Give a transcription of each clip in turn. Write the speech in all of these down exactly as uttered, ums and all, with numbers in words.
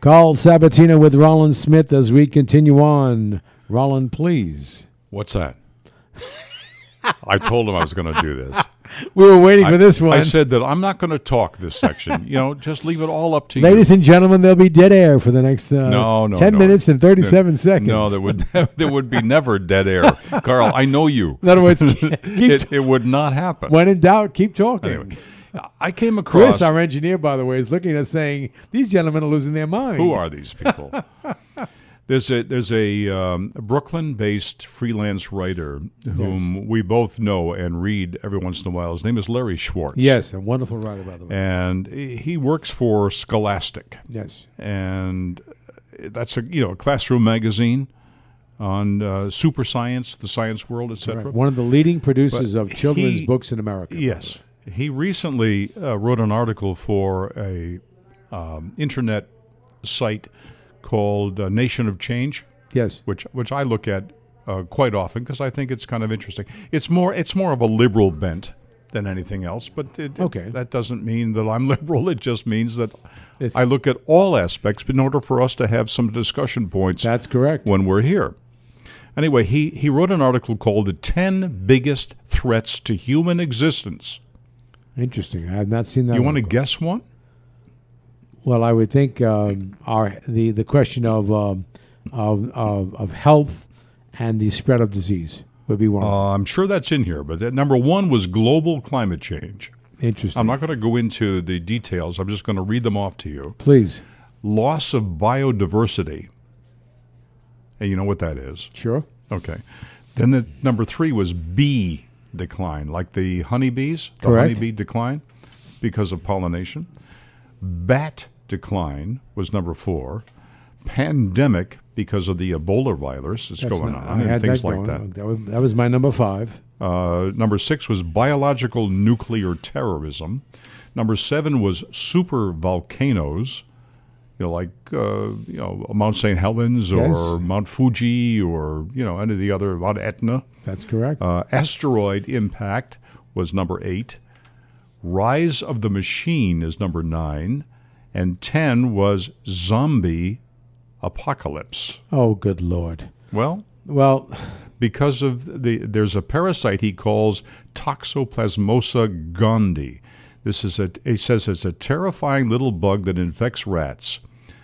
Carl Sabatino with Roland Smith as we continue on. Roland, please. What's that? I told him I was going to do this. We were waiting I, for this one. I said that I'm not going to talk this section. You know, just leave it all up to Ladies you. and gentlemen, there'll be dead air for the next uh, no, no, ten no. minutes and thirty-seven there, seconds. No, there would there would be never dead air. Carl, I know you. In other words, keep it, it would not happen. When in doubt, keep talking. Anyway, I came across... Chris, our engineer, by the way, is looking at us saying, these gentlemen are losing their mind. Who are these people? There's a there's a, um, a Brooklyn-based freelance writer whom yes. we both know and read every once in a while. His name is Larry Schwartz. Yes, a wonderful writer, by the way. And he works for Scholastic. Yes, and that's a you know a classroom magazine on uh, super science, the science world, et cetera. Right. One of the leading producers but of children's he, books in America. Yes, he recently uh, wrote an article for a um, internet site called uh, Nation of Change. Yes, which which I look at uh, quite often because I think it's kind of interesting. It's more it's more of a liberal bent than anything else, but it, okay. that doesn't mean that I'm liberal. It just means that it's, I look at all aspects in order for us to have some discussion points. That's correct. When we're here. Anyway, he, he wrote an article called The ten Biggest Threats to Human Existence. Interesting. I have not seen that. You want to article. guess one? Well, I would think um, our the, the question of, um, of of of health and the spread of disease would be one. Uh, I'm sure that's in here, but that number one was global climate change. Interesting. I'm not going to go into the details. I'm just going to read them off to you. Please. Loss of biodiversity. And you know what that is? Sure. Okay. Then the number three was bee decline, like the honeybees, the Correct. honeybee decline because of pollination. Bat decline was number four. Pandemic because of the Ebola virus that's, that's going not, on I and had things that like going. that. That was, that was my number five. Uh, number six was biological nuclear terrorism. Number seven was super volcanoes, you know, like uh, you know Mount Saint Helens or Yes. Mount Fuji or you know any of the other Mount Etna. That's correct. Uh, asteroid impact was number eight. Rise of the Machine is number nine, and ten was zombie apocalypse. Oh, good Lord. Well, well, because of the there's a parasite he calls Toxoplasmosa gondii. This is a he says it's a terrifying little bug that infects rats,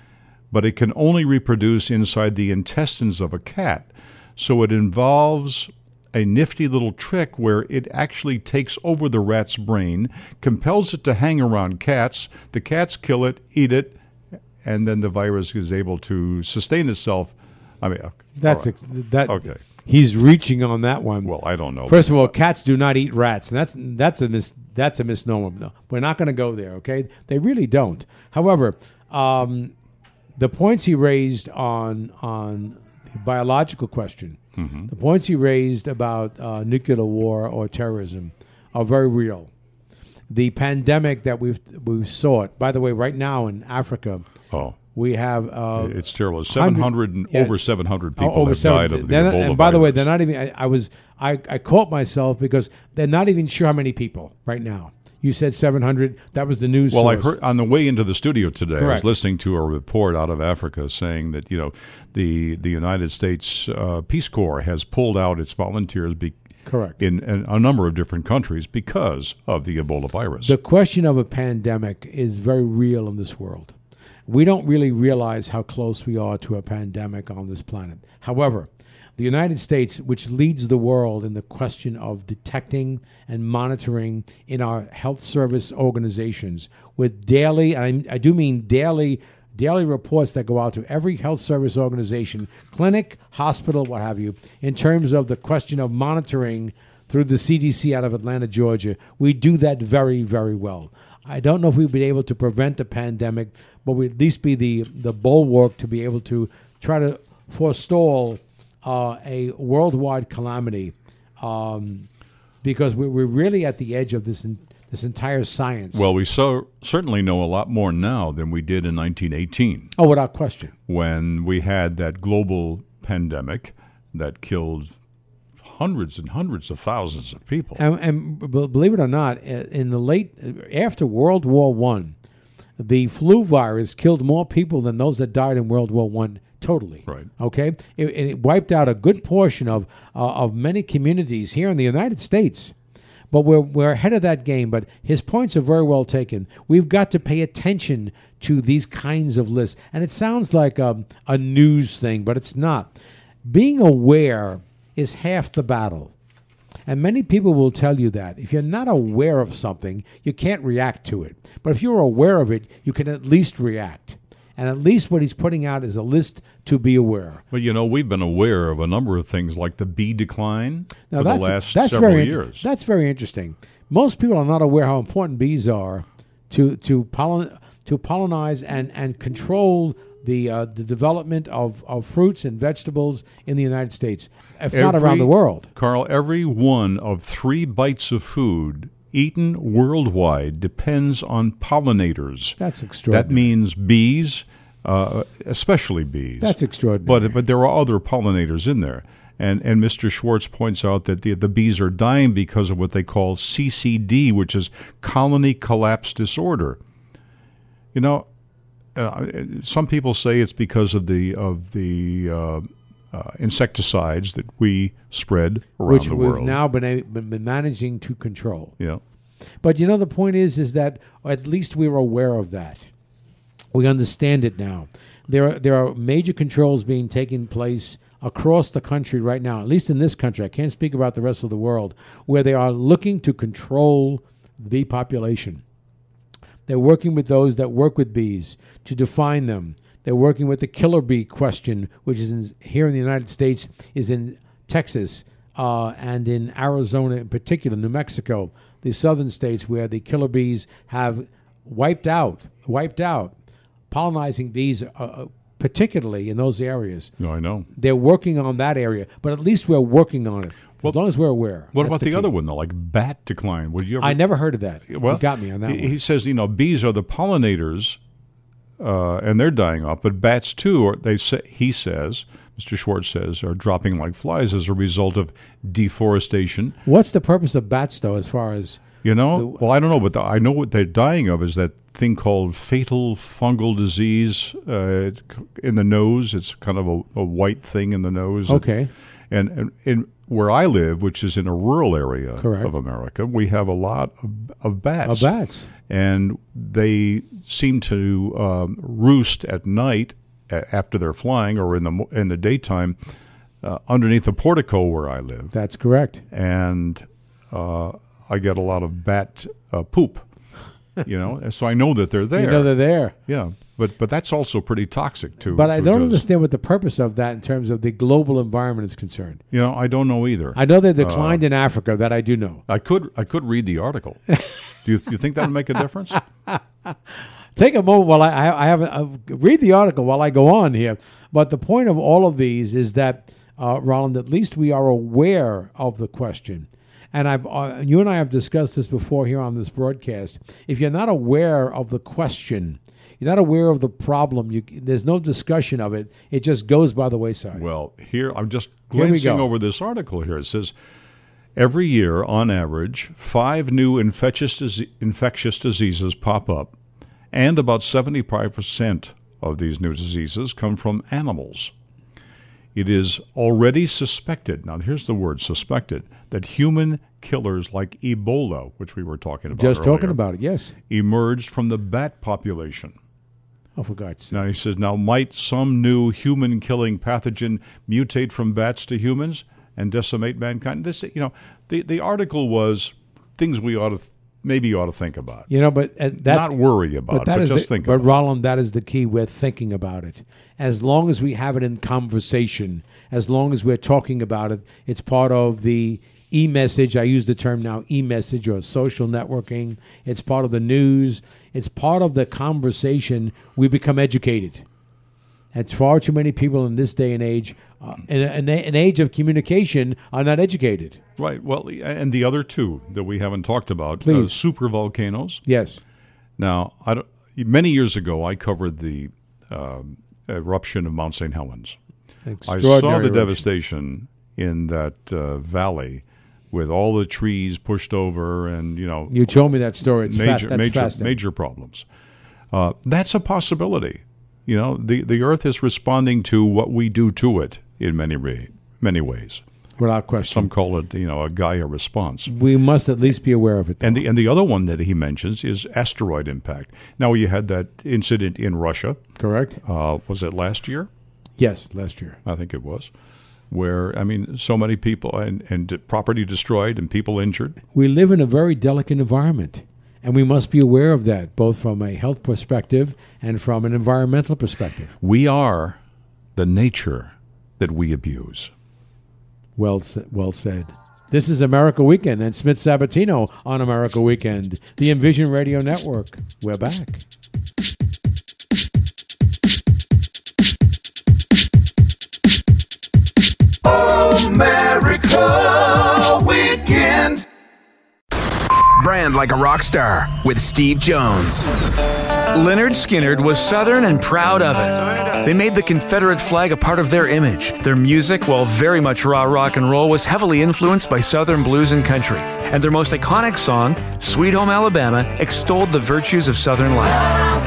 but it can only reproduce inside the intestines of a cat. So it involves a nifty little trick where it actually takes over the rat's brain, compels it to hang around cats. The cats kill it, eat it, and then the virus is able to sustain itself. I mean, that's right. ex- that. Okay. He's reaching on that one. Well, I don't know. First of all, cats do not eat rats, and that's that's a mis, that's a misnomer. No, we're not going to go there. Okay, they really don't. However, um, the points he raised on on the biological question, mm-hmm. the points he raised about uh, nuclear war or terrorism, are very real. The pandemic that we've we saw it. By the way, right now in Africa, oh. we have uh, it's terrible. Seven hundred and yeah, over seven hundred people over have seven, died of the not, Ebola And by virus. the way, they're not even. I, I was I, I caught myself because they're not even sure how many people right now. You said seven hundred. That was the news. Well, source. I heard on the way into the studio today. Correct. I was listening to a report out of Africa saying that you know the the United States uh, Peace Corps has pulled out its volunteers. Be- Correct. In, in a number of different countries because of the Ebola virus. The question of a pandemic is very real in this world. We don't really realize how close we are to a pandemic on this planet. However, the United States, which leads the world in the question of detecting and monitoring in our health service organizations with daily, I, I do mean daily, daily reports that go out to every health service organization, clinic, hospital, what have you, in terms of the question of monitoring through the C D C out of Atlanta, Georgia. We do that very, very well. I don't know if we'd be able to prevent a pandemic, but we'd at least be the, the bulwark to be able to try to forestall uh, a worldwide calamity um, because we, we're really at the edge of this in, this entire science. Well, we so certainly know a lot more now than we did in nineteen eighteen. Oh, without question. When we had that global pandemic that killed hundreds and hundreds of thousands of people. And, and b- believe it or not, in the late, after World War One, the flu virus killed more people than those that died in World War One. Totally. Right. Okay. It, it wiped out a good portion of uh, of many communities here in the United States. But we're we're ahead of that game. But his points are very well taken. We've got to pay attention to these kinds of lists. And it sounds like a, a news thing, but it's not. Being aware is half the battle. And many people will tell you that. If you're not aware of something, you can't react to it. But if you're aware of it, you can at least react. And at least what he's putting out is a list to be aware. Well, you know, we've been aware of a number of things like the bee decline now for that's, the last that's several very, years. That's very interesting. Most people are not aware how important bees are to to pollen, to pollinize and, and control the uh, the development of, of fruits and vegetables in the United States, if every, not around the world. Carl, every one of three bites of food eaten worldwide depends on pollinators. That's extraordinary. That means bees, uh, especially bees. That's extraordinary. But but there are other pollinators in there. And and Mister Schwartz points out that the, the bees are dying because of what they call C C D, which is colony collapse disorder. You know, uh, some people say it's because of the of the uh, uh, insecticides that we spread around which the we've world. now been, a, been managing to control. Yeah. But you know, the point is, is that at least we're aware of that. We understand it now. There are, there are major controls being taken place across the country right now, at least in this country. I can't speak about the rest of the world, where they are looking to control the bee population. They're working with those that work with bees to define them. They're working with the killer bee question, which is in, here in the United States, is in Texas uh, and in Arizona in particular, New Mexico, the southern states where the killer bees have wiped out, wiped out pollinizing bees, uh, particularly in those areas. No, I know. They're working on that area, but at least we're working on it. Well, as long as we're aware. What That's about the, the other one, though, like bat decline? Would you ever? I never heard of that. Well, You got me on that he, one. he says, you know, bees are the pollinators, uh, and they're dying off, but bats too. Or they say, he says, Mister Schwartz says, are dropping like flies as a result of deforestation. What's the purpose of bats, though, as far as... You know, The- well, I don't know, but the, I know what they're dying of is that thing called fatal fungal disease uh, in the nose. It's kind of a, a white thing in the nose. Okay. And, and in where I live, which is in a rural area Correct. of America, we have a lot of, of bats. Of bats. And they seem to um, roost at night a- after they're flying, or in the mo- in the daytime uh, underneath the portico where I live. That's correct. And uh, I get a lot of bat uh, poop, you know, so I know that they're there. You know they're there. Yeah, but but that's also pretty toxic too. But I to don't just- understand what the purpose of that in terms of the global environment is concerned. You know, I don't know either. I know they declined in Africa. That I do know. I could I could read the article. Do you, do you think that would make a difference? Take a moment while I, I, I have uh, read the article while I go on here. But the point of all of these is that, uh, Roland, at least we are aware of the question. And I've uh, you and I have discussed this before here on this broadcast. If you're not aware of the question, you're not aware of the problem, you, there's no discussion of it. It just goes by the wayside. Well, here I'm just Here we glancing go. over this article here. It says every year, on average, five new infectious dis- infectious diseases pop up, and about seventy-five percent of these new diseases come from animals. It is already suspected, now here's the word suspected, that human killers like Ebola, which we were talking about Just earlier, talking about it, yes. emerged from the bat population. Oh, for God's sake. Now he says, now might some new human-killing pathogen mutate from bats to humans and decimate mankind? This, you know, the, the article was things we ought to maybe ought to think about. You know, but uh, that's Not worry about but it, that but is just the, think but about Roland, that is the key. We're thinking about it. As long as we have it in conversation, as long as we're talking about it, it's part of the e-message. I use the term now e-message or social networking. It's part of the news. It's part of the conversation. We become educated. And far too many people in this day and age, uh, in a- in a- an age of communication, are not educated. it. Right. Well, and the other two that we haven't talked about, uh, Please. supervolcanoes. Yes. Now, I don't, many years ago, I covered the um, eruption of Mount Saint Helens. I saw Extraordinary the eruption. devastation in that uh, valley with all the trees pushed over and, you know, You told me that story. It's major, fast. That's major, fascinating. major problems. Uh, that's a possibility. You know, the, the earth is responding to what we do to it in many way, many ways. Without question. Some call it, you know, a Gaia response. We must at least be aware of it. Though. And the and the other one that he mentions is asteroid impact. Now, you had that incident in Russia. Correct. Uh, was it last year? Yes, last year. I think it was. Where, I mean, so many people and, and property destroyed and people injured. We live in a very delicate environment, and we must be aware of that, both from a health perspective and from an environmental perspective. We are the nature that we abuse. Well, well said. This is America Weekend and Smith Sabatino on America Weekend, the Envision Radio Network. We're back. America Weekend. Brand like a rock star with Steve Jones. Lynyrd Skynyrd was Southern and proud of it. They made the Confederate flag a part of their image. Their music, while very much raw rock and roll, was heavily influenced by Southern blues and country. And their most iconic song, Sweet Home Alabama, extolled the virtues of Southern life.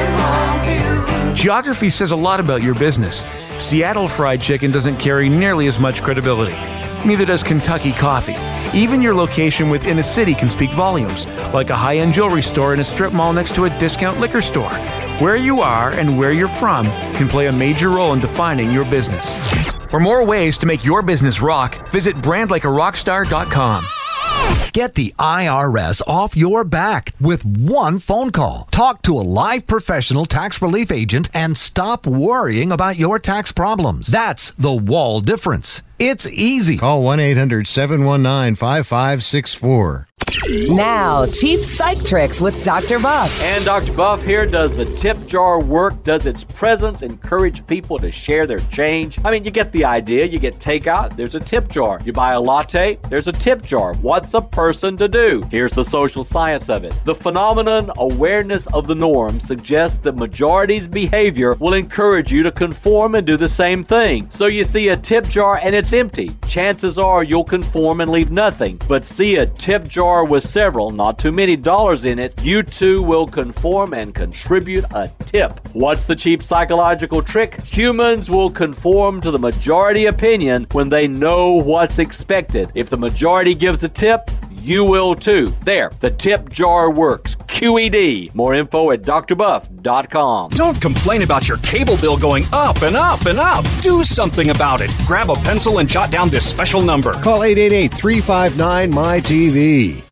Geography says a lot about your business. Seattle Fried Chicken doesn't carry nearly as much credibility. Neither does Kentucky Coffee. Even your location within a city can speak volumes, like a high-end jewelry store in a strip mall next to a discount liquor store. Where you are and where you're from can play a major role in defining your business. For more ways to make your business rock, visit brand like a rock star dot com. Get the I R S off your back with one phone call. Talk to a live professional tax relief agent and stop worrying about your tax problems. That's the wall difference. It's easy. Call one eight hundred seven one nine five five six four. Now, cheap psych tricks with Doctor Buff. And Doctor Buff here. Does the tip jar work? Does its presence encourage people to share their change? I mean, you get the idea. You get takeout, there's a tip jar. You buy a latte, there's a tip jar. What's a person to do? Here's the social science of it. The phenomenon awareness of the norm suggests that majority's behavior will encourage you to conform and do the same thing. So you see a tip jar and it's empty. Chances are you'll conform and leave nothing. But see a tip jar with several, not too many dollars in it, you too will conform and contribute a tip. What's the cheap psychological trick? Humans will conform to the majority opinion when they know what's expected. If the majority gives a tip, you will too. There, the tip jar works. Q E D. More info at D R buff dot com. Don't complain about your cable bill going up and up and up. Do something about it. Grab a pencil and jot down this special number. Call eight eight eight, three five nine, M Y T V.